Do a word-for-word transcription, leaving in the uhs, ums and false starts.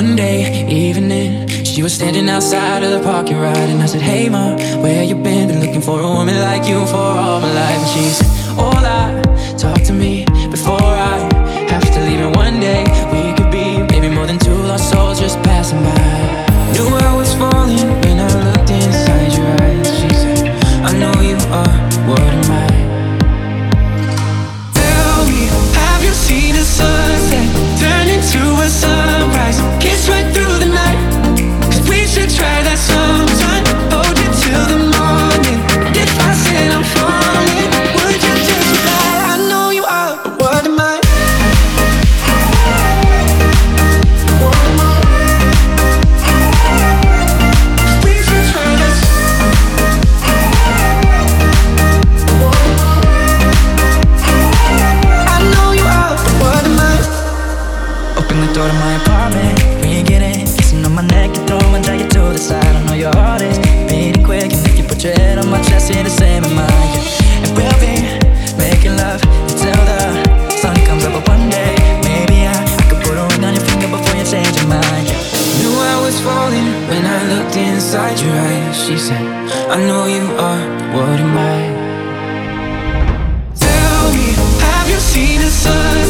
one day evening, she was standing outside of the parking lot, and I said, hey ma, where you been? Been looking for a woman like you for all my life. And she said, hola, talk to me before I have to leave. And one day we could be maybe more than two lost souls just passing by. Knew I was falling when I looked inside your eyes. She said, I know you are, what am I? Tell me, have you seen the sunset turn into a sunrise? Kiss right through the night, 'cause we should try that sometime. Hold you till the morning. If I said I'm falling, would you just reply, I know you are, but what am I? What am I? We should try this. I know you are, but what am I? Open the door to my apartment, we get in, kissing on my neck, you throw and drag you to the side. I know your heart is beating quick, and if you put your head on my chest, you're the same in mine. Yeah. And we'll be making love until the sun comes up. But one day, maybe I, I could put a ring on your finger before you change your mind. Yeah. Knew I was falling when I looked inside your eyes. She said, I know you are, what am I? Tell me, have you seen the sun